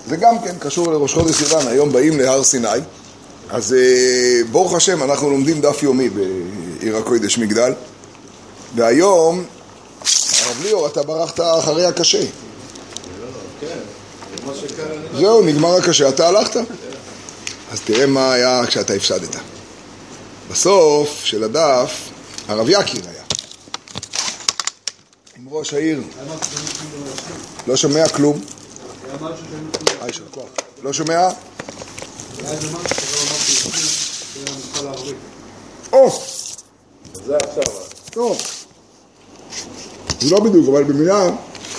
זה גם כן קשור לראש חודש סיוון, היום באים להר סיני, אז ברוך השם אנחנו לומדים דף יומי בעיר הקודש מגדל, והיום, הרב ליאור, אתה ברחת אחרי הקשה. זהו, נגמר הקשה, אתה הלכת? אז תראה מה היה כשאתה הפסדת. בסוף של הדף, הרב יקיר היה. עם ראש העיר. לא שומע כלום. לא שומע? זה עכשיו. טוב. זה לא בדיוק, אבל במילה...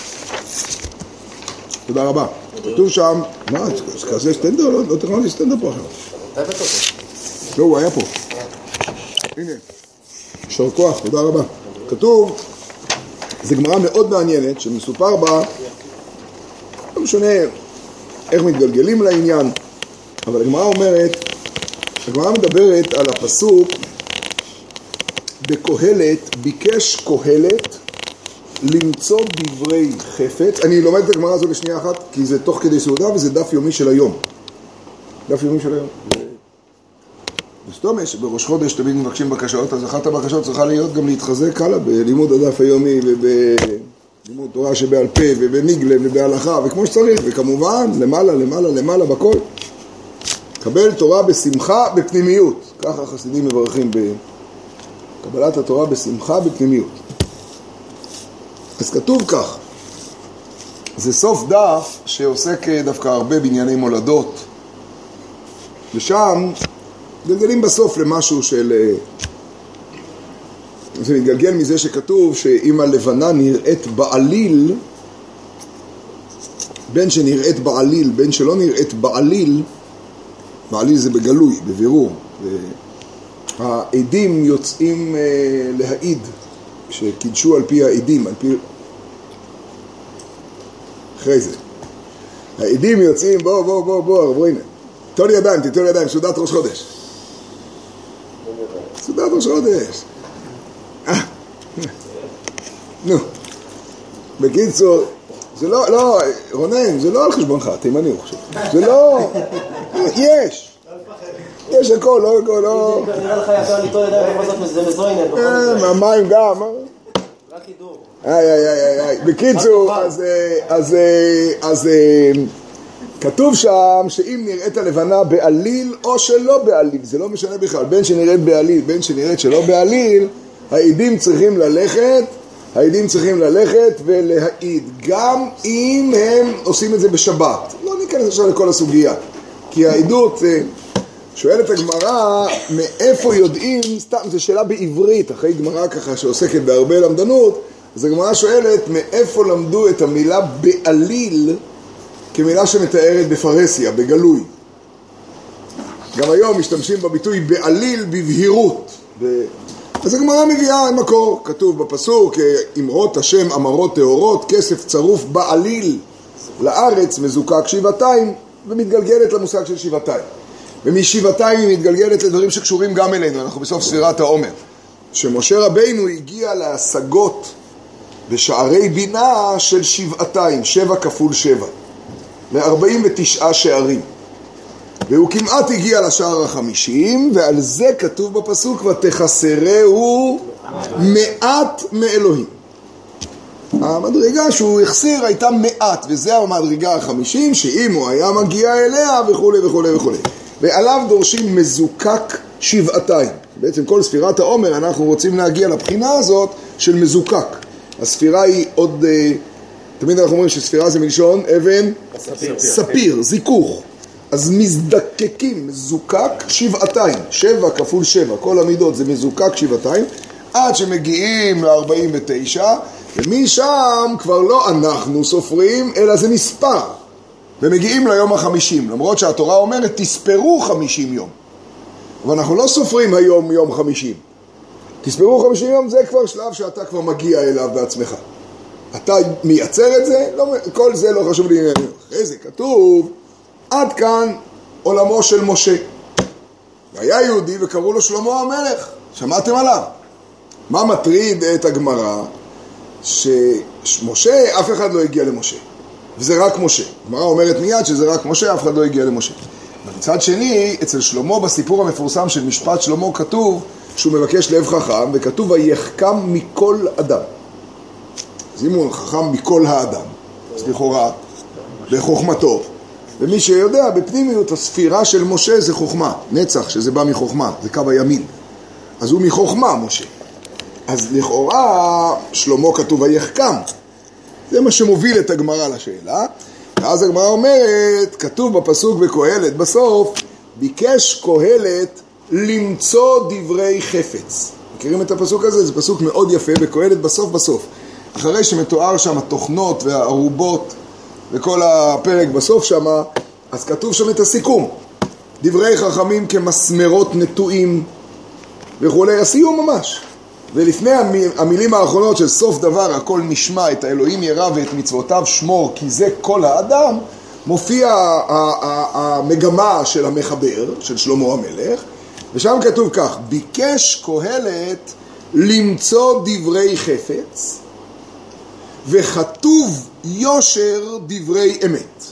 תודה רבה. כתוב שם... מה? זה כזה סטנדר? לא תראה לי סטנדר פה עכשיו. אתה הבאת אותו? לא, הוא היה פה. הנה. יישר כוח, תודה רבה. כתוב... זו גמרא מאוד מעניינת, שמסופר בה... לא משנה איך מתגלגלים לעניין, אבל הגמרא אומרת... הגמרא מדברת על הפסוק בקהלת, ביקש קהלת למצוא דברי חפץ. אני לומד את הגמרא הזו לשנייה אחת, כי זה תוך כדי סעודה וזה דף יומי של היום. דף יומי של היום. וסתום יש, בראש חודש תמיד מבקשים בקשות, אז אחת הבקשות צריכה להיות גם להתחזק הלאה בלימוד הדף היומי ובלימוד תורה שבעל פה ובניגלה ובהלכה וכמו שצריך, וכמובן למעלה, למעלה, למעלה בכל. קבל תורה בשמחה בפנימיות. ככה החסידים מברכים בקבלת התורה בשמחה בפנימיות. אז כתוב כך, זה סוף דף שעוסק דווקא הרבה בענייני מולדות, ושם גלגלים בסוף למשהו של... זה מתגלגל מזה שכתוב שאם הלבנה נראית בעליל, בין שנראית בעליל, בין שלא נראית בעליל, בעליל זה בגלוי, בבירור, העדים יוצאים להעיד, שקידשו על פי העדים, על פי... אחרי זה. העדים יוצאים, בוא, הנה. תיתן לי ידיים, סעודת ראש חודש. סעודת ראש חודש. נו. בקיצור, זה לא, רונן, זה לא על חשבונך, תימני הוא חושב. זה לא, יש הכל, לא. נראה לך יפה ליטול ידיים, אבל זה מזוינת. המים גם. רק הידור. בקיצור, אז כתוב שם שאם נראית הלבנה בעליל או שלא בעליל, זה לא משנה בכלל, בין שנראית בעליל, בין שנראית שלא בעליל, העדים צריכים ללכת ולהעיד, גם אם הם עושים את זה בשבת. לא ניכנס עכשיו לכל הסוגיה, כי העדות, שואלת הגמרא, מאיפה יודעים, סתם, זו שאלה בעברית, אחרי גמרא ככה שעוסקת בהרבה למדנות, אז הגמרא שואלת, מאיפה למדו את המילה בעליל, כמילה שמתארת בפרסיה, בגלוי. גם היום משתמשים בביטוי בעליל בבהירות. אז הגמרא מביאה מקור, כתוב בפסוק, אמרות השם אמרות טהורות, כסף צרוף בעליל לארץ, מזוקק שבעתיים, ומתגלגלת למושג של שבעתיים. ומשבעתיים היא מתגלגלת לדברים שקשורים גם אלינו, אנחנו בסוף ספירת העומר. שמשה רבינו הגיע להשגות בשערי בינה של שבעתיים, 7 כפול 7, ל-49 שערים. והוא כמעט הגיע לשער ה-50, ועל זה כתוב בפסוק, ותחסרהו מעט מאלוהים. המדרגה שהוא החסיר הייתה מעט, וזה המדרגה ה-50, שאם הוא היה מגיע אליה וכו' וכו' וכו'. ועליו דורשים מזוקק שבעתיים. בעצם כל ספירת העומר אנחנו רוצים להגיע לבחינה הזאת של מזוקק. הספירה היא עוד, תמיד אנחנו אומרים שספירה זה מלשון אבן ספיר, זיכוך. אז מזדקקים, מזוקק שבעתיים, 7 כפול 7, כל המידות זה מזוקק שבעתיים, עד שמגיעים ל-49, ומשם כבר לא אנחנו סופרים, אלא זה מספר, ומגיעים ליום ה-50, למרות שהתורה אומרת תספרו 50 יום, אבל אנחנו לא סופרים היום יום 50, תספרו 50 יום, זה כבר שלב שאתה כבר מגיע אליו בעצמך, אתה מייצר את זה, לא, כל זה לא חשוב לי, אחרי זה כתוב, עד כאן עולמו של משה. והיה יהודי וקראו לו שלמה המלך. שמעתם עליו? מה מטריד את הגמרא? שמשה, אף אחד לא הגיע למשה. וזה רק משה. הגמרא אומרת מיד שזה רק משה, אף אחד לא הגיע למשה. מצד שני, אצל שלמה בסיפור המפורסם של משפט שלמה כתוב שהוא מבקש לב חכם, וכתוב ויחכם מכל אדם. אז אם הוא חכם מכל האדם, אז לכאורה, בחוכמתו, ומי שיודע, בפנימיות הספירה של משה זה חוכמה, נצח, שזה בא מחוכמה, זה קו הימין. אז הוא מחוכמה, משה. אז לכאורה, שלמה כתוב ויחכם. זה מה שמוביל את הגמרא לשאלה. ואז הגמרא אומרת, כתוב בפסוק בקהלת, בסוף, ביקש קהלת למצוא דברי חפץ. מכירים את הפסוק הזה? זה פסוק מאוד יפה בקהלת בסוף. אחרי שמתואר שם התוכנות והערובות וכל הפרק בסוף שם, אז כתוב שם את הסיכום. דברי חכמים כמסמרות נטועים וכו', הסיום ממש. ולפני המילים האחרונות של סוף דבר הכל נשמע, את האלוהים ירא ואת מצוותיו שמור כי זה כל האדם, מופיע המגמה של המחבר, של שלמה המלך, ושם כתוב כך, ביקש קהלת למצוא דברי חפץ וכתוב יושר דברי אמת.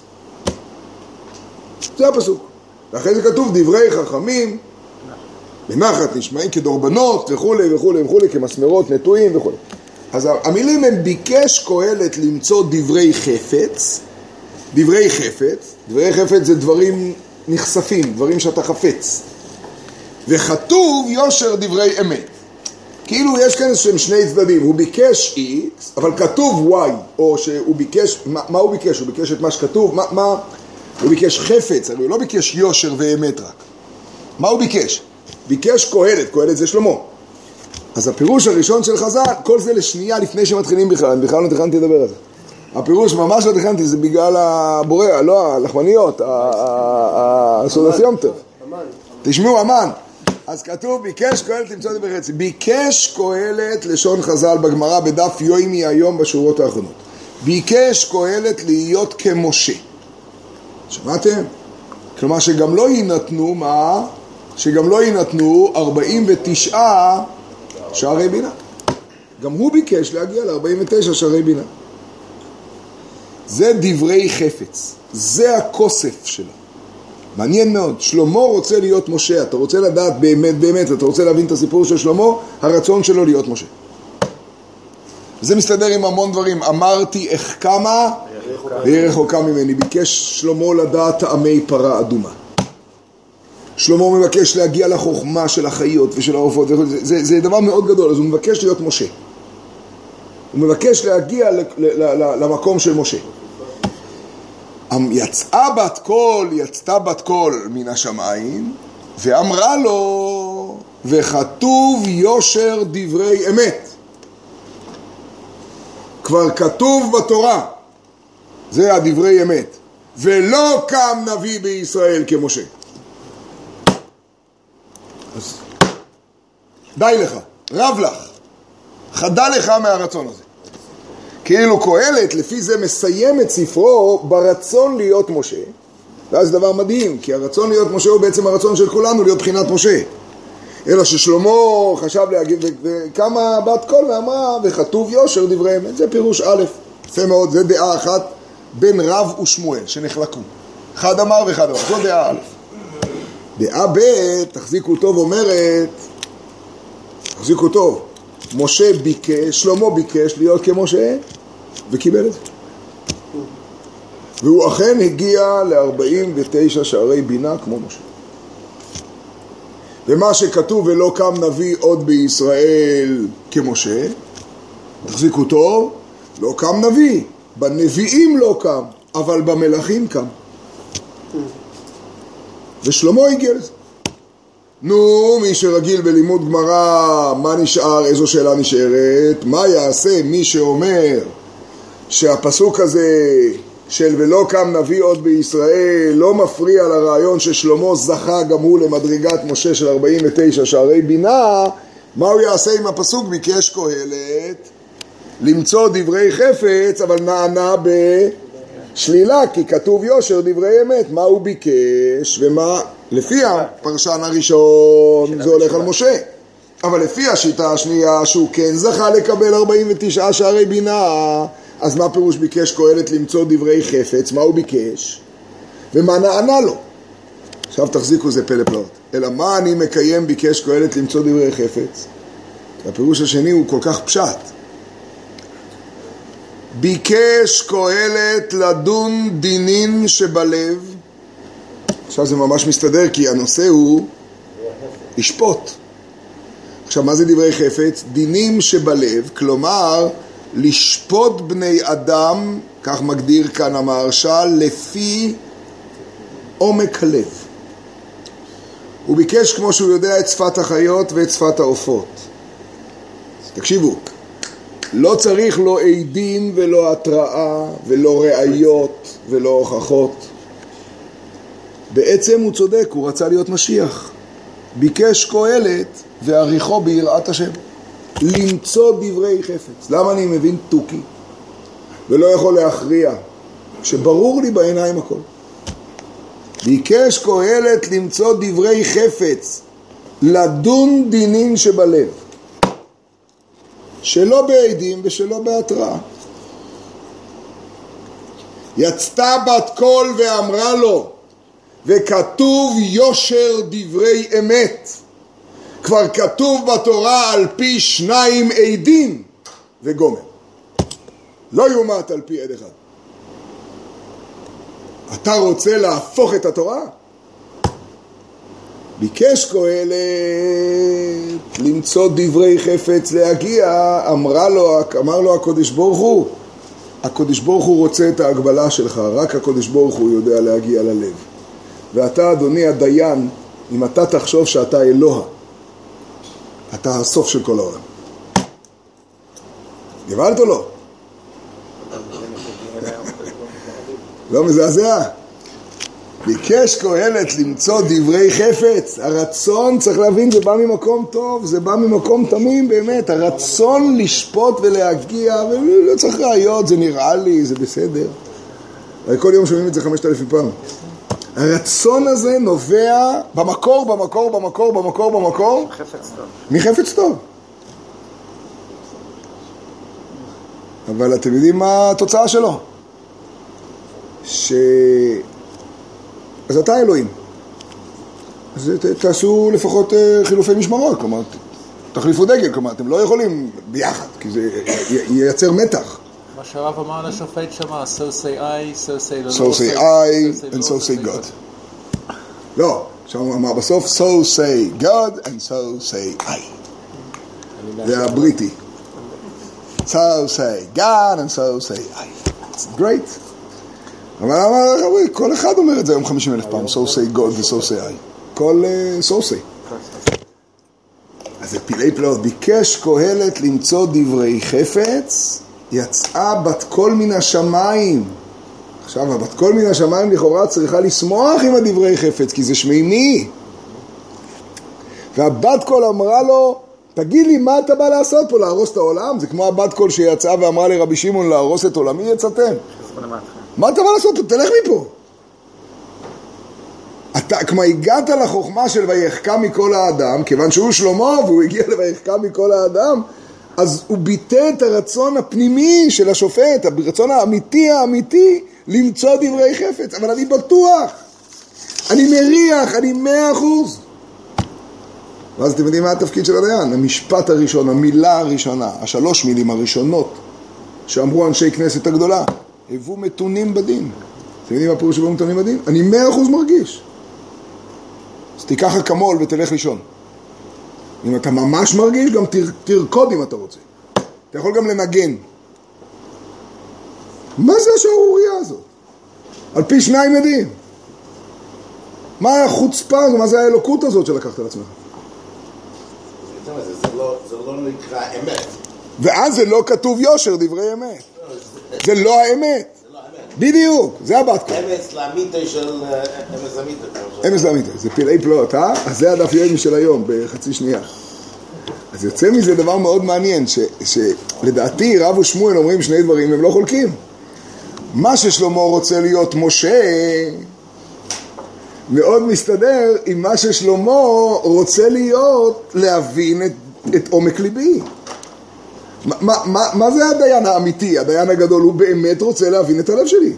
זה הפסוק. ואחרי זה כתוב דברי חכמים בנחת נשמעים כדורבנות וכולי וכולי וכולי, כמסמרות נטועים וכולי. אז המילים הם ביקש קהלת למצוא דברי חפץ. דברי חפץ זה דברים נחשפים, דברים שאתה חפץ. וכתוב יושר דברי אמת. כאילו יש כאן שני צדדים, הוא ביקש X, אבל כתוב Y, או שהוא ביקש, מה הוא ביקש? הוא ביקש את מה שכתוב, הוא ביקש חפץ, הרי הוא לא ביקש יושר ואמת רק. מה הוא ביקש? ביקש קהלת זה שלמה. אז הפירוש הראשון של חז"ל, כל זה לשנייה לפני שמתחילים בכלל, אני בכלל לא תכנתי לדבר על זה. הפירוש ממש לא תכנתי, זה בגלל הבורא, לא הלחמניות, הסולסיומטר. תשמעו, אמן. אז כתוב, ביקש קהלת למצוא דברי חפץ. ביקש קהלת לשון חז"ל בגמרא בדף יומי היום בשורות האחרונות. ביקש קהלת להיות כמשה. שמעתם? כלומר שגם לא יינתנו, מה? שגם לא יינתנו 49 שערי בינה. גם הוא ביקש להגיע ל-49 שערי בינה. זה דברי חפץ. זה הכוסף שלו. מעניין מאוד. שלמה רוצה להיות משה. אתה רוצה לדעת באמת, אתה רוצה להבין את הסיפור של שלמה, הרצון שלו להיות משה. זה מסתדר עם המון דברים. אמרתי איך כמה, רחוקה ממני. ביקש שלמה לדעת טעמי פרה אדומה. שלמה מבקש להגיע לחוכמה של החיות ושל העופות. זה דבר מאוד גדול. אז הוא מבקש להיות משה. הוא מבקש להגיע למקום של משה. יצאה בת קול מן השמיים ואמרה לו וכתוב יושר דברי אמת. כבר כתוב בתורה, זה הדברי אמת, ולא קם נביא בישראל כמשה. אז די לך, רב לך, חדה לך מהרצון הזה. כאילו קהלת לפי זה מסיים את ספרו ברצון להיות משה. ואז דבר מדהים, כי הרצון להיות משה הוא בעצם הרצון של כולנו להיות בחינת משה. אלא ששלמה חשב להגיד, וכמה בת קול ואמרה, וכתוב יושר דברי אמת. זה פירוש א', יפה מאוד, זה דעה אחת בין רב ושמואל שנחלקו. אחד אמר ואחד אמר, זו דעה א'. דעה ב', תחזיקו טוב, אומרת, תחזיקו טוב, שלמה ביקש להיות כמשה וקיבל את זה. והוא אכן הגיע ל-49 שערי בינה כמו משה. ומה שכתוב ולא קם נביא עוד בישראל כמשה, תחזיקו טוב, לא קם נביא, בנביאים לא קם, אבל במלכים קם. ושלמה הגיע לזה. נו, מי שרגיל בלימוד גמרא, מה נשאר? איזו שאלה נשארת? מה יעשה מי שאומר שהפסוק הזה של ולא קם נביא עוד בישראל לא מפריע לרעיון ששלמה זכה גם הוא למדרגת משה של 49 שערי בינה? מה הוא יעשה עם הפסוק? ביקש קהלת למצוא דברי חפץ, אבל נענה בשלילה, כי כתוב יושר דברי אמת. מה הוא ביקש ומה? לפי הפרשן הראשון זה הולך על משה, אבל לפי השיטה השנייה שהוא כן זכה לקבל 49 שערי בינה, אז מה פירוש ביקש קהלת למצוא דברי חפץ? מה הוא ביקש? ומה נענה לו? עכשיו תחזיקו זה פלא פלאות. אלא מה אני מקיים ביקש קהלת למצוא דברי חפץ? הפירוש השני הוא כל כך פשט. ביקש קהלת לדון דינים שבלב. עכשיו זה ממש מסתדר כי הנושא הוא לשפוט. עכשיו מה זה דברי חפץ? דינים שבלב, כלומר לשפוט בני אדם, כך מגדיר כאן המהרש"ל, לפי עומק הלב. הוא ביקש כמו שהוא יודע את שפת החיות ואת שפת העופות. תקשיבו, לא צריך לא עדים ולא התראה ולא ראיות ולא הוכחות. בעצם הוא צודק, הוא רצה להיות משיח. ביקש קהלת ועריכו ביראת השם. למצוא דברי חפץ. למה אני מבין תוכי ולא יכול להכריע? שברור לי בעיניים הכל. ביקש קהלת למצוא דברי חפץ, לדון דינים שבלב. שלא בעדים ושלא בהתראה. יצתה בת קול ואמרה לו, וכתוב יושר דברי אמת. כבר כתוב בתורה על פי 2 עדים וגומר. לא יומת על פי עד אחד. אתה רוצה להפוך את התורה? ביקש קהלת למצוא דברי חפץ להגיע, אמר לו הקדוש ברוך הוא, הקדוש ברוך הוא רוצה את ההגבלה שלך, רק הקדוש ברוך הוא יודע להגיע ללב. ואתה אדוני הדיין, אם אתה תחשוב שאתה אלוה, אתה הסוף של כל העולם. גבלת או לא? לא מזעזע. ביקש קהלת למצוא דברי חפץ. הרצון, צריך להבין, זה בא ממקום טוב, זה בא ממקום תמים באמת. הרצון לשפוט ולהגיע, ולא צריך ראיות, זה נראה לי, זה בסדר. כל יום שומעים את זה 5,000 פעם. הרצון הזה נובע במקור, מחפץ טוב. אבל אתם יודעים מה התוצאה שלו? אז אתה אלוהים. אז תעשו לפחות חילופי משמרות, כלומר, תחליפו דגל, כלומר, אתם לא יכולים ביחד, כי זה ייצר מתח. מה שהרב אמר לשופט שמה, so say I, so say the Lord. So say I and so say God. לא, שם הוא אמר בסוף, so say God and so say I. זה הבריטי. So say God and so say I. It's great. אבל כל אחד אומר את זה היום 50,000 פעם, so say God ו-so say I. כל so say. אז זה פילי פלאות. ביקש קהלת למצוא דברי חפץ, יצאה בת קול מן השמיים. עכשיו, הבת קול מן השמיים לכאורה צריכה לשמוח עם הדברי חפץ, כי זה שמימי. והבת קול אמרה לו, תגיד לי, מה אתה בא לעשות פה? להרוס את העולם? זה כמו הבת קול שיצאה ואמרה לרבי שמעון להרוס את עולמי, יצאתם. מה אתה בא לעשות פה? תלך מפה. אתה, כמו הגעת לחוכמה של ויחכה מכל האדם, כיוון שהוא שלמה והוא הגיע לויחכה מכל האדם, אז הוא ביטא את הרצון הפנימי של השופט, הרצון האמיתי, למצוא דברי חפץ. אבל אני בטוח, אני מריח, אני 100%. ואז אתם יודעים מה התפקיד של הדיין? המשפט הראשון, המילה הראשונה, 3 מילים הראשונות, שאמרו אנשי כנסת הגדולה, הבו מתונים בדין. אתם יודעים מה פירוש הבו מתונים בדין? אני 100% מרגיש. אז תיקח אקמול ותלך לישון. אם אתה ממש מרגיש, גם תרקוד אם אתה רוצה. אתה יכול גם לנגן. מה זה השערוריה הזאת? על פי 2 עדים. מה החוצפה הזו? מה זה האלוקות הזאת שלקחת על עצמך? זה לא נקרא אמת. ואז זה לא כתוב יושר דברי אמת. זה לא האמת. בדיוק, זה הבת קול. אמץ לאמיתה של אמץ לאמיתה. אמץ לאמיתה, זה פלאי פלאות, אז זה הדף יומי של היום, בחצי שנייה. אז יוצא מזה דבר מאוד מעניין, שלדעתי רב ושמואל אומרים 2 דברים, הם לא חולקים. מה ששלמה רוצה להיות משה, מאוד מסתדר עם מה ששלמה רוצה להיות, להבין את עומק ליבי. מה זה הדיין האמיתי? הדיין הגדול הוא באמת רוצה להבין את הלב שלי.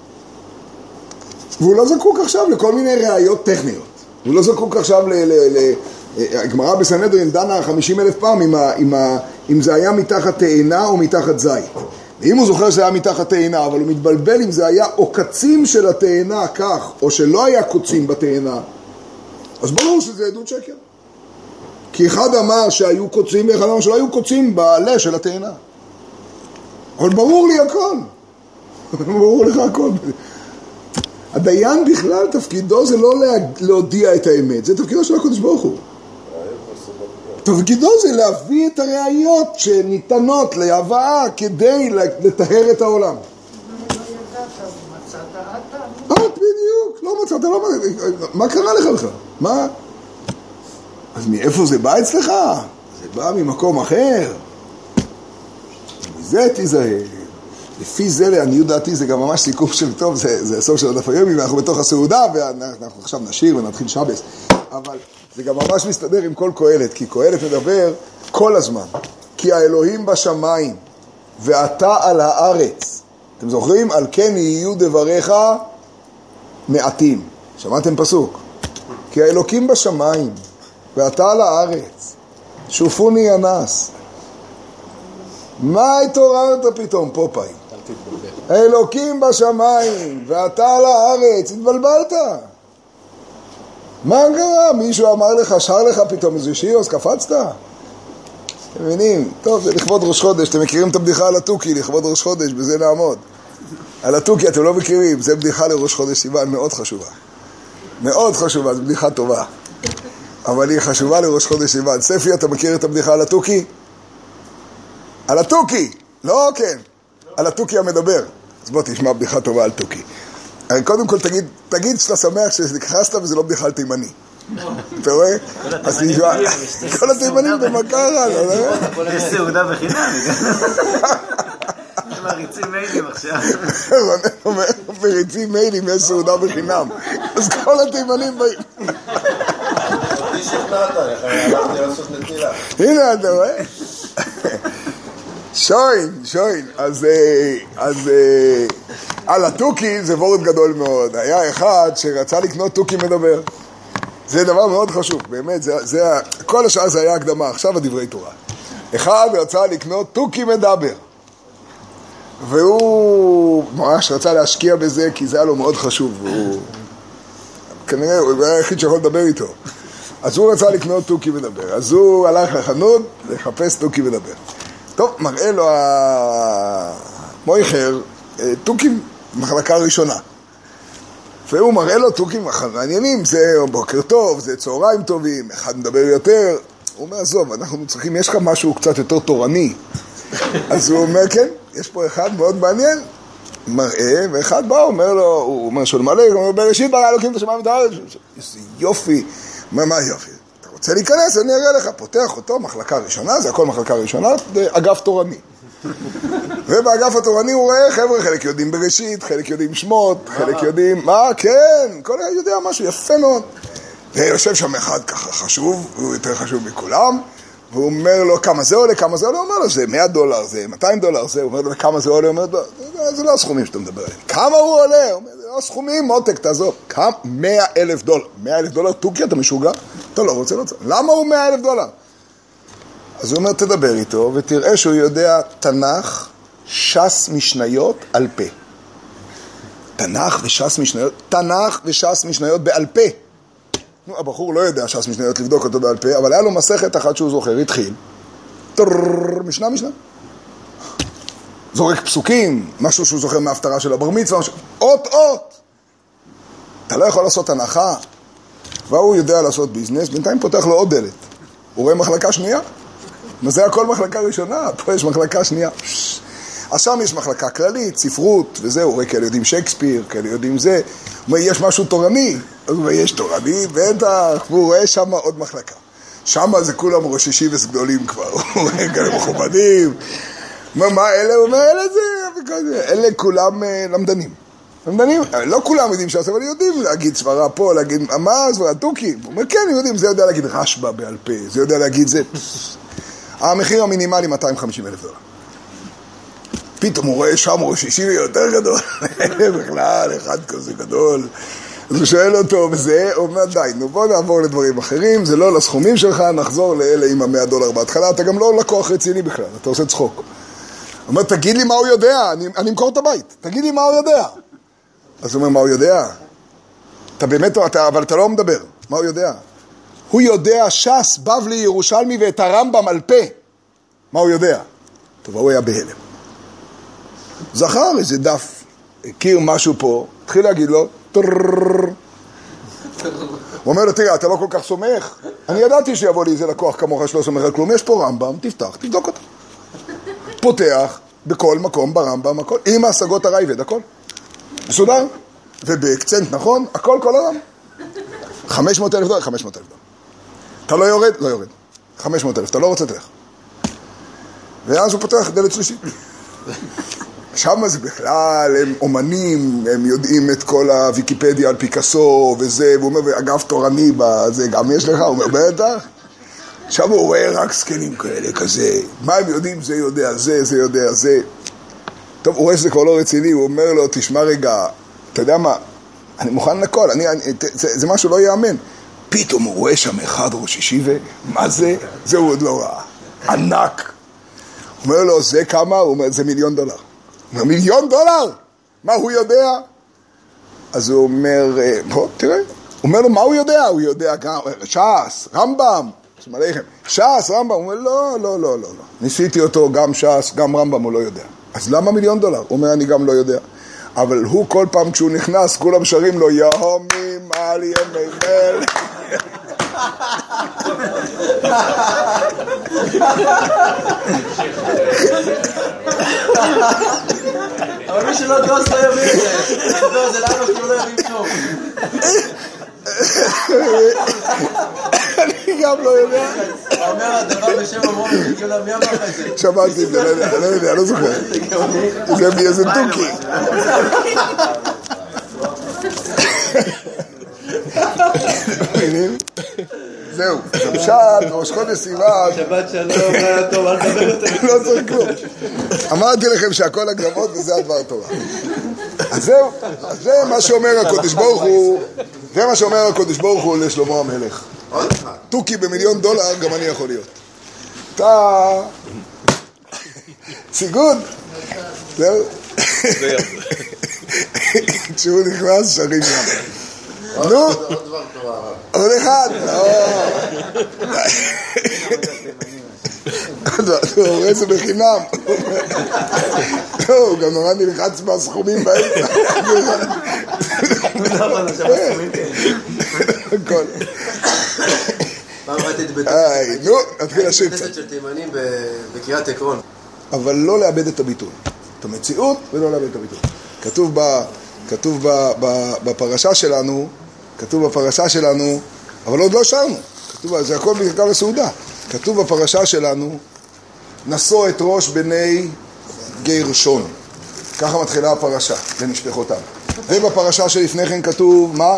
והוא לא זקוק עכשיו לכל מיני ראיות טכניות. הוא לא זקוק עכשיו הגמרא בסנהדרין דנה 50,000 פעם אם זה היה מתחת תאנה או מתחת זית. ואם הוא זוכר שזה היה מתחת תאנה, אבל הוא מתבלבל אם זה היה עוקצים של התאנה כך, או שלא היה קוצים בתאנה, אז ברור שזה עדות שקר. כי אחד אמר שהיו קוצים ואחד אמר שלא היו קוצים בעלה של התאנה. אבל ברור לי הכל. ברור לך הכל. הדיין בכלל תפקידו זה לא להודיע את האמת, זה תפקידו של הקדוש ברוך הוא. תפקידו זה להביא את הראיות שניתנות להבאה כדי לטהר את העולם. בדיוק, לא מצאת, מה קרה לך בכלל? מה? אז מאיפה זה בא אצלך? זה בא ממקום אחר. מזה תיזהר. לפי זה, לעניות דעתי, זה גם ממש סיכום של טוב, זה הסוף של הדף היומי, ואנחנו בתוך הסעודה, ואנחנו עכשיו נשיר ונתחיל שבס. אבל זה גם ממש מסתדר עם כל קהלת, כי קהלת מדבר כל הזמן. כי האלוהים בשמיים, ואתה על הארץ. אתם זוכרים? על כן יהיו דבריך מעטים. שמעתם פסוק? כי האלוקים בשמיים, ואתה על הארץ. שופוני ינס. מה התעוררת פתאום, פופאי? האלוקים בשמיים, ואתה על הארץ. התבלבלת. מה קרה? מישהו אמר לך, שר לך פתאום איזה שיר, אז קפצת? אתם מבינים? טוב, זה לכבוד ראש חודש. אתם מכירים את הבדיחה על התוקי, לכבוד ראש חודש, בזה נעמוד. על התוקי אתם לא מכירים, זה בדיחה לראש חודש סיוון מאוד חשובה. מאוד חשובה, זו בדיחה טובה. אבל היא חשובה לראש חודש סיוון. ספי, אתה מכיר את הבדיחה על התוקי? על התוקי! לא, כן. על התוקי המדבר. אז בוא תשמע בדיחה טובה על תוקי. קודם כל תגיד שאתה שמח שנכנסת וזה לא בדיחה על תימני. אתה רואה? אז תשמע, כל התימנים במקרה, יש סעודה בחינם. הם מריצים מיילים עכשיו. מריצים מיילים, יש סעודה בחינם. אז כל התימנים באים. אותי שכנעת, הלכתי לעשות נטילה. הנה, אתה רואה? שוין. אז על התוקי זה וורד גדול מאוד. היה אחד שרצה לקנות תוקי מדבר. זה דבר מאוד חשוב, באמת. כל השעה זה היה הקדמה, עכשיו הדברי תורה. אחד רצה לקנות תוקי מדבר. והוא ממש רצה להשקיע בזה, כי זה היה לו מאוד חשוב. כנראה הוא היה היחיד שיכול לדבר איתו. אז הוא רצה לקנות תוקי מדבר. אז הוא הלך לחנות לחפש תוקי מדבר. טוב, מראה לו המויכר תוקים מחלקה ראשונה. והוא מראה לו תוקים מעניינים, זה בוקר טוב, זה צהריים טובים, אחד מדבר יותר. הוא אומר, עזוב, אנחנו צריכים, יש לך משהו קצת יותר תורני. אז הוא אומר, כן, יש פה אחד מאוד מעניין. מראה, ואחד בא, אומר לו, הוא אומר שולם עליך, הוא אומר, בראשית ברא אלוקים את השמיים ואת הארץ. איזה יופי. מה יופי? רוצה להיכנס, אני אראה לך, פותח אותו, מחלקה ראשונה, זה הכל מחלקה ראשונה, אגף תורני. ובאגף התורני הוא רואה, חבר'ה, חלק יודעים בראשית, חלק יודעים שמות, חלק יודעים, כן, כל אחד יודע משהו יפה מאוד. ויושב שם אחד ככה חשוב, הוא יותר חשוב מכולם, והוא אומר לו, כמה זה עולה, הוא אומר לו, זה $100, זה $200, זה, הוא אומר לו, כמה זה עולה, הוא אומר לו, זה לא הסכומים שאתה מדבר עליהם. כמה הוא עולה? הוא אומר, זה לא הסכומים, מותק, תעזוב. כמה? $100,000. $100,000, תוקי, אתה משוגע? אתה לא רוצה. למה הוא $100,000? אז הוא אומר, תדבר איתו, ותראה שהוא יודע תנ"ך, ש"ס משניות על פה. תנ"ך וש"ס משניות בעל פה. נו, הבחור לא יודע ש"ס משניות לבדוק אותו בעל פה, אבל היה לו מסכת אחת שהוא זוכר, התחיל. משנה. זורק פסוקים, משהו שהוא זוכר מההפטרה של הבר מצווה, אות. אתה לא יכול לעשות הנחה, והוא יודע לעשות ביזנס, בינתיים פותח לו עוד דלת. הוא רואה מחלקה שנייה? זה הכל מחלקה ראשונה, פה יש מחלקה שנייה. אז שם יש מחלקה כללית, ספרות, וזהו, הוא רואה כאלה יודעים שייקספיר, כאלה יודעים זה. הוא אומר, יש משהו תורני, אז הוא אומר, יש תורני, בטח, והוא רואה שם עוד מחלקה. שם זה כולם ראש ישיבס גדולים כבר, הוא רואה כאלה מכובדים. מה אלה? הוא אומר, אלה כולם למדנים. לא כולם יודעים שעושה, אבל יודעים להגיד סברה פה, להגיד מה סברה, תוקים. הוא אומר, כן, יודעים, זה יודע להגיד רשב"א בעל פה, זה יודע להגיד זה. המחיר המינימלי 250,000 דולר. פתאום הוא רואה שם ראש ישיבה יותר גדול, בכלל, אחד כזה גדול. אז הוא שואל אותו וזה, הוא אומר די, נו בוא נעבור לדברים אחרים, זה לא לסכומים שלך, נחזור לאלה עם $100 בהתחלה, אתה גם לא לקוח רציני בכלל, אתה עושה צחוק. הוא אומר, תגיד לי מה הוא יודע, אני אמכור את הבית, תגיד לי מה הוא יודע. אז הוא אומר, מה הוא יודע? אתה באמת, אבל אתה לא מדבר, מה הוא יודע? הוא יודע ש"ס, בבלי, ירושלמי ואת הרמב"ם על פה. מה הוא יודע? טוב, הוא היה בהלם. זכר איזה דף, הכיר משהו פה, התחיל להגיד לו, הוא אומר לו, תראה, אתה לא כל כך סומך? אני ידעתי שיבוא לי איזה לקוח כמוך שלא סומך על כלום, יש פה רמב"ם, תפתח, תבדוק אותו. פותח בכל מקום ברמב"ם, הכל, עם ההשגות הרייבד, הכל. מסודר? ובאקצנט, נכון? הכל, כל הרמב"ם. 500,000 דולר, 500,000 דולר. אתה לא יורד? לא יורד. 500,000, אתה לא רוצה תלך. ואז הוא פותח דלת שלישית. שם זה בכלל, הם אומנים, הם יודעים את כל הוויקיפדיה על פיקאסו וזה, והוא אומר, אגב תורני בזה, גם יש לך? הוא אומר, בטח. עכשיו הוא רואה רק סקנים כאלה, כזה. מה הם יודעים? זה יודע, זה יודע, זה. טוב, הוא רואה שזה כבר לא רציני, הוא אומר לו, תשמע רגע, אתה יודע מה? אני מוכן לכל, זה משהו לא יאמן. פתאום הוא רואה שם אחד ראש ישיבה, מה זה? זה הוא עוד לא ראה. ענק. הוא אומר לו, זה כמה? הוא אומר, זה $1,000,000. הוא אומר, $1,000,000? מה הוא יודע? אז הוא אומר, בוא, תראה. הוא אומר לו, מה הוא יודע? הוא יודע גם, ש"ס, רמב"ם. ש"ס, רמב"ם. הוא אומר, לא, לא, לא, לא. ניסיתי אותו, גם ש"ס, גם רמב"ם, הוא לא יודע. אז למה $1,000,000? הוא אומר, אני גם לא יודע. אבל הוא כל פעם כשהוא נכנס, כולם שרים לו, יהומים על ימי מל. אבל מי שלא דוס לא יבין את זה. לא, זה למה שהוא לא יבין כלום. אני גם לא יודע. הוא אומר הדבר בשם המון, מי אמר את זה? שמעתי את זה, לא יודע, לא זוכר. זה מאיזה תוכי. זהו, למשל, ראש חודש סיוון. שבת שלום, היה טוב, אל תדבר יותר. לא צריך כלום. אמרתי לכם שהכל הקדמות וזה הדבר טובה. אז זהו, זה מה שאומר הקדוש ברוך הוא, זה מה שאומר הקדוש ברוך הוא לשלמה המלך. תוכי $1,000,000, גם אני יכול להיות. אתה... סיגוד. זהו. כשהוא נכנס, שרים שם. נו, עוד אחד. הוא רואה זה בחינם. הוא גם נורא נלחץ מהסכומים באמצע. הכל. נו, נתחיל לשיר קצת. כנסת של תימנים בקריאת עקרון. אבל לא לאבד את הביטוי. את המציאות ולא לאבד את הביטוי. כתוב בפרשה שלנו, אבל עוד לא שרנו. זה הכל בקרקע לסעודה. כתוב בפרשה שלנו, נשוא את ראש בני גרשון. ככה מתחילה הפרשה, למשפחותם. ובפרשה שלפני כן כתוב, מה?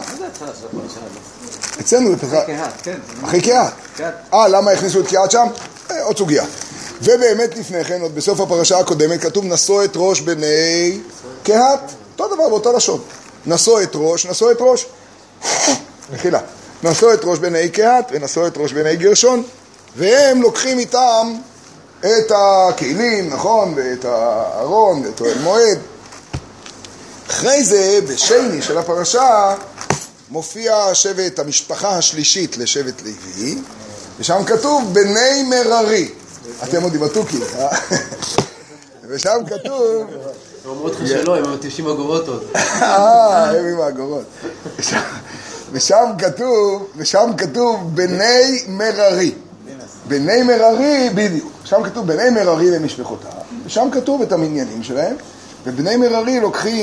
אצלנו בפרשה. אחרי קהת. למה הכניסו את קהת שם? עוד סוגיה. ובאמת לפני כן, עוד בסוף הפרשה הקודמת, כתוב נשוא את ראש בני קהת. אותו דבר באותו לשון. נשוא את ראש. מחילה. נשוא את ראש בני קהת ונשוא את ראש בני גרשון. והם לוקחים איתם את הכלים, נכון? ואת הארון, ואת אוהל מועד. אחרי זה, בשני של הפרשה, מופיע שבט המשפחה השלישית לשבט לוי, ושם כתוב בני מררי. אתם עוד עם התוכי, ושם כתוב... הם אומרות לך שלא, הם 90 אגורות עוד. הם עם האגורות. ושם כתוב בני מררי. בני מררי, בדיוק. שם כתוב בני מררי למשפחותה, ושם כתוב את המניינים שלהם, ובני מררי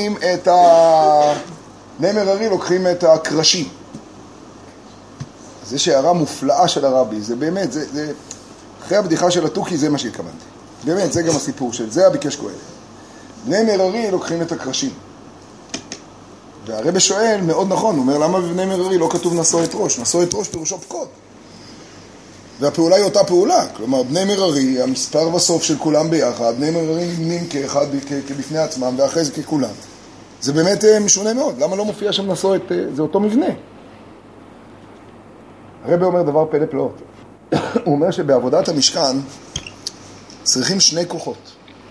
לוקחים את הקרשים. אז יש הערה מופלאה של הרבי, זה באמת, זה אחרי הבדיחה של התוכי זה מה שהתכוונתי. באמת, זה גם הסיפור של זה, הביקש כהן. בני מררי לוקחים את הקרשים. והרבי שואל, מאוד נכון, הוא אומר, למה בבני מררי לא כתוב נשוא את ראש? נשוא את ראש פירושו פקוד. והפעולה היא אותה פעולה. כלומר, בני מררי, המספר בסוף של כולם ביחד, בני מררי נמנים כאחד, כבפני עצמם, ואחרי זה ככולם. זה באמת משונה מאוד. למה לא מופיע שם נשוא את... זה אותו מבנה. הרבי אומר דבר פלא פלאות. הוא אומר שבעבודת המשכן צריכים שני כוחות.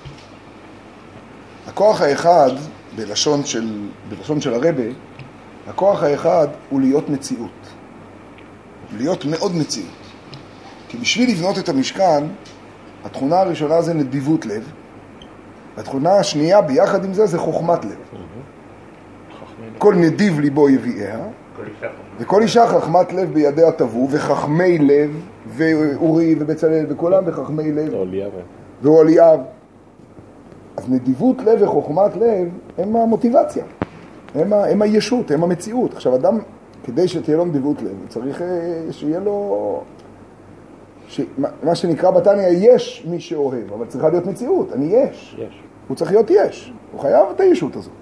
הכוח האחד, בלשון של הרבי, הכוח האחד הוא להיות מציאות. להיות מאוד מציאות. כי בשביל לבנות את המשכן, התכונה הראשונה זה נדיבות לב, והתכונה השנייה ביחד עם זה חוכמת לב. כל נדיב ליבו יביאיה, וכל אישה חכמת לב בידיה תבוא, וחכמי לב, ואורי ובצלאל וכולם, וחכמי לב, ואוליאב. אז נדיבות לב וחוכמת לב הם המוטיבציה, הם הישות, הם המציאות. עכשיו אדם, כדי שתהיה לו נדיבות לב, הוא צריך שיהיה לו, מה שנקרא בתניא, יש מי שאוהב, אבל צריכה להיות מציאות, אני יש. הוא צריך להיות יש, הוא חייב את הישות הזאת.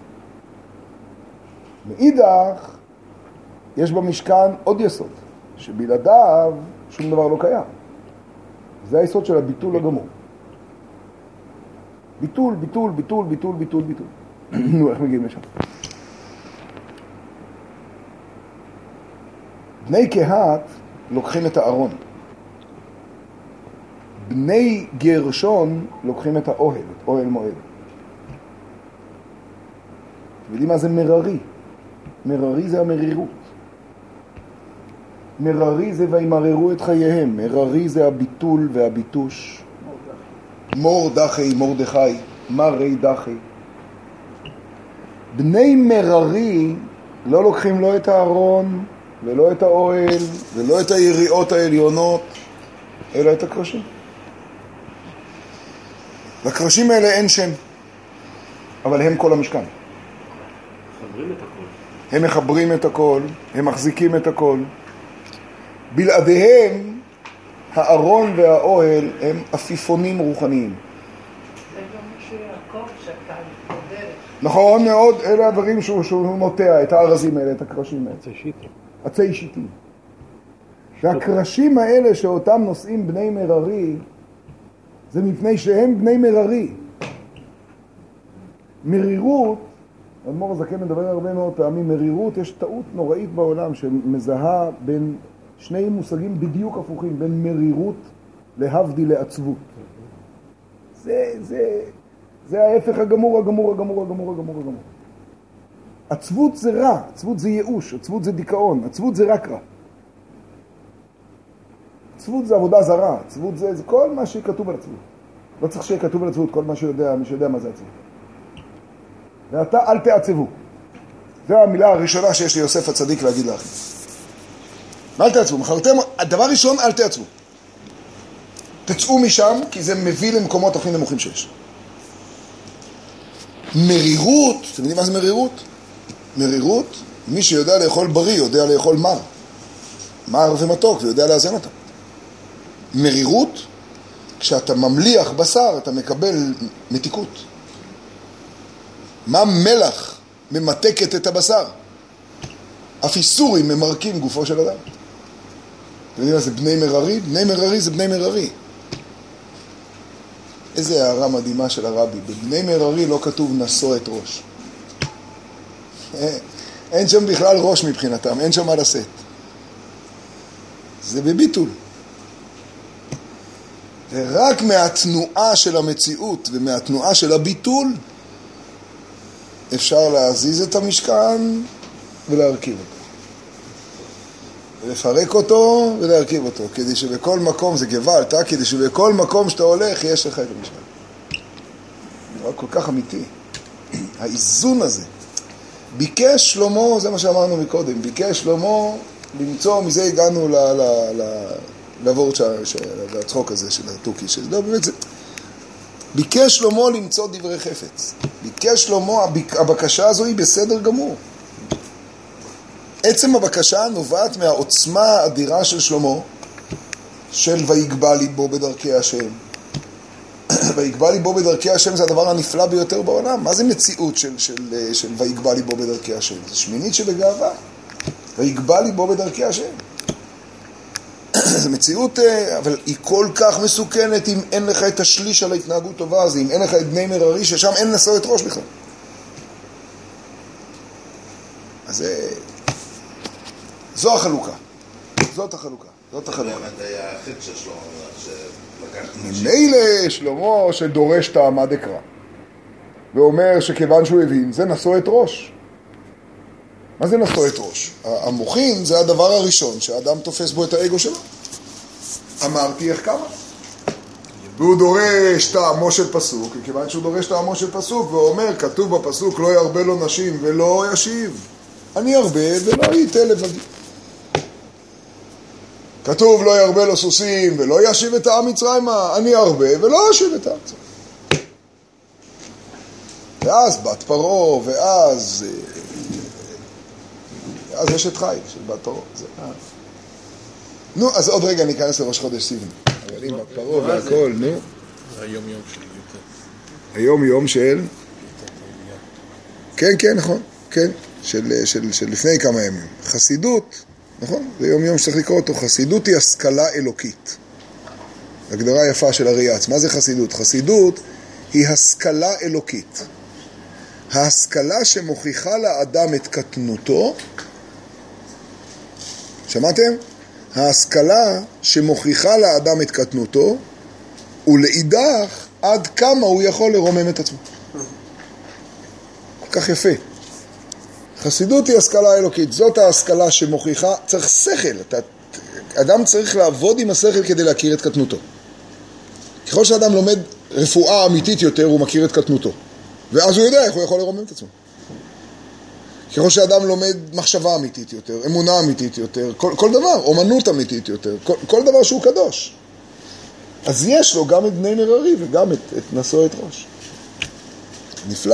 מאידך, יש במשכן עוד יסוד, שבלעדיו שום דבר לא קיים. זה היסוד של הביטול הגמור. ביטול, ביטול, ביטול, ביטול, ביטול, ביטול. נו, איך מגיעים לשם? בני קהת לוקחים את הארון. בני גרשון לוקחים את האוהל, את אוהל מועד. יודעים מה זה מררי? מררי זה המרירות. מררי זה וימררו את חייהם. מררי זה הביטול והביטוש. מורדכי, מורדכי, מרי דכי. בני מררי לא לוקחים לא את הארון ולא את האוהל ולא את היריעות העליונות, אלא את הקרשים. לקרשים האלה אין שם, אבל הם כל המשכן. מחברים את הכל. הם מחברים את הכל, הם מחזיקים את הכל. בלעדיהם הארון והאוהל הם עפיפונים רוחניים. זה גם שהקור שאתה מתקודרת. נכון מאוד, אלה הדברים שהוא נוטע, את הארזים האלה, את הקרשים האלה. עצי שיטים. והקרשים האלה שאותם נושאים בני מררי, זה מפני שהם בני מררי. מרירות, אדמו"ר הזקן מדבר הרבה מאוד פעמים, מרירות, יש טעות נוראית בעולם שמזהה בין שני מושגים בדיוק הפוכים, בין מרירות להבדיל לעצבות. זה ההפך הגמור, הגמור, הגמור, הגמור, הגמור, הגמור. עצבות זה רע, עצבות זה ייאוש, עצבות זה דיכאון, עצבות זה רק רע. עצבות זה עבודה זרה, עצבות זה כל מה שכתוב על עצבות. לא צריך שיהיה כתוב על עצבות, כל מה שיודע, מי שיודע מה זה עצבות. ואתה אל תעצבו. זו המילה הראשונה שיש לי יוסף הצדיק להגיד לכם. אל תעצבו, מחרתם, הדבר ראשון, אל תעצבו. תצאו משם, כי זה מביא למקומות הכי נמוכים שיש. מרירות, אתם יודעים מה זה מרירות? מרירות, מי שיודע לאכול בריא, יודע לאכול מר. מר ומתוק, ויודע לאזן אותם. מרירות, כשאתה ממליח בשר, אתה מקבל מתיקות. מה מלח ממתקת את הבשר? אף איסורים ממרקים גופו של אדם. אתם יודעים מה זה בני מררי? בני מררי זה בני מררי. איזה הערה מדהימה של הרבי. בבני מררי לא כתוב נשוא את ראש. אין שם בכלל ראש מבחינתם, אין שם מה לשאת. זה בביטול. ורק מהתנועה של המציאות ומהתנועה של הביטול אפשר להזיז את המשכן ולהרכיב אותו. ולפרק אותו ולהרכיב אותו, כדי שבכל מקום, זה גוואלד, כדי שבכל מקום שאתה הולך יש לך את המשכן. זה רק כל כך אמיתי. האיזון הזה. ביקש שלמה, זה מה שאמרנו מקודם, ביקש שלמה למצוא, מזה הגענו לוורד לצחוק הזה של התוקי, לא באמת זה. ביקש שלמה למצוא דברי חפץ. ביקש שלמה, הבקשה הזו היא בסדר גמור. עצם הבקשה נובעת מהעוצמה האדירה של שלמה, של ויגבה ליבו בדרכי השם. ויגבה ליבו בדרכי השם זה הדבר הנפלא ביותר בעולם. מה זה מציאות של ויגבה ליבו בדרכי השם? זה שמינית שבגאווה. ויגבה ליבו בדרכי השם. זו מציאות, אבל היא כל כך מסוכנת אם אין לך את השליש על ההתנהגות טובה הזו, אם אין לך את בני מררי, ששם אין נשוא את ראש בכלל. אז זו החלוקה. זאת החלוקה. זאת החלוקה. באמת היה החטא של שלמה, שלקחתי מילא שלמה שדורש טעמה דקרא, ואומר שכיוון שהוא הבין, זה נשוא את ראש. מה זה נשוא את ראש? המוחין זה הדבר הראשון שהאדם תופס בו את האגו שלו. אמרתי איך כמה. והוא דורש טעמו של פסוק, וכיוון שהוא דורש טעמו של פסוק, ואומר, כתוב בפסוק, לא ירבה לו נשים ולא ישיב. אני ארבה ולא ייתה לבדי. כתוב, לא ירבה לו סוסים ולא ישיב את העם מצרימה. אני ארבה ולא ישיב את העם מצרימה. ואז בת פרעה, ואז יש את חי של בת פרעה. נו, אז עוד רגע ניכנס לראש חודש סיוון. אבל עם בת פרעה והכל, נו. היום יום של יוטה. היום יום של? כן, כן, נכון. כן, של לפני כמה ימים. חסידות, נכון? זה יום יום שצריך לקרוא אותו. חסידות היא השכלה אלוקית. הגדרה יפה של הריאץ. מה זה חסידות? חסידות היא השכלה אלוקית. ההשכלה שמוכיחה לאדם את קטנותו, שמעתם? ההשכלה שמוכיחה לאדם את קטנותו, ולאידך עד כמה הוא יכול לרומם את עצמו. כל כך יפה. חסידות היא השכלה אלוקית. זאת ההשכלה שמוכיחה, צריך שכל. אדם צריך לעבוד עם השכל כדי להכיר את קטנותו. ככל שאדם לומד רפואה אמיתית יותר, הוא מכיר את קטנותו. ואז הוא יודע איך הוא יכול לרומם את עצמו. ככל שאדם לומד מחשבה אמיתית יותר, אמונה אמיתית יותר, כל דבר, אומנות אמיתית יותר, כל דבר שהוא קדוש. אז יש לו גם את בני מררי וגם את נשוא את ראש. נפלא.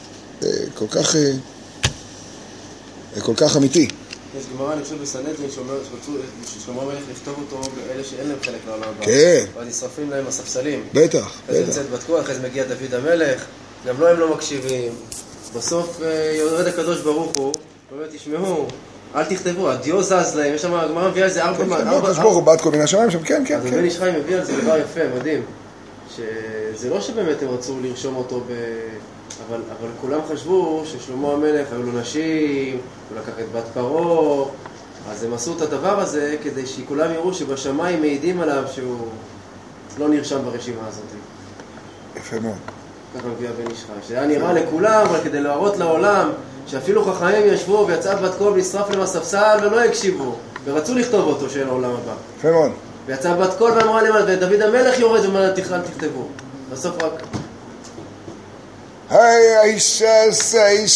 כל כך אמיתי. יש גמרא, אני חושב בסנהדרין, שרצו ששלמה המלך לכתוב אותו באלה שאין להם חלק לעולם הבא. כן. ואז נשרפים להם הספסלים. בטח, אחרי זה יוצאת בת קול, אחרי זה מגיע דוד המלך, גם לא הם לא מקשיבים. בסוף יורד הקדוש ברוך הוא, באמת תשמעו, אל תכתבו, הדיו זז להם, יש שם, הגמרא מביאה על זה 4 הקדוש ברוך הוא בעט כל מיני שמיים שם, כן, כן. אז בן איש חיים מביא על זה דבר יפה, מדהים. שזה לא שבאמת הם רצו לרשום אותו אבל כולם חשבו ששלמה המלך היו לו נשים, הוא לקח את בת פרעה, אז הם עשו את הדבר הזה כדי שכולם יראו שבשמיים מעידים עליו שהוא לא נרשם ברשימה הזאת. יפה מאוד. ככה מביא הבן איש חי. שזה היה נראה לכולם, אבל כדי להראות לעולם שאפילו חכמים ישבו ויצאה בת קול ונשרף להם הספסל ולא הקשיבו, ורצו לכתוב אותו שאין העולם הבא. יפה מאוד. ויצאה בת קול ואמרה להם, ודוד המלך יורד ואומר, תכתבו. בסוף רק... היי, האיש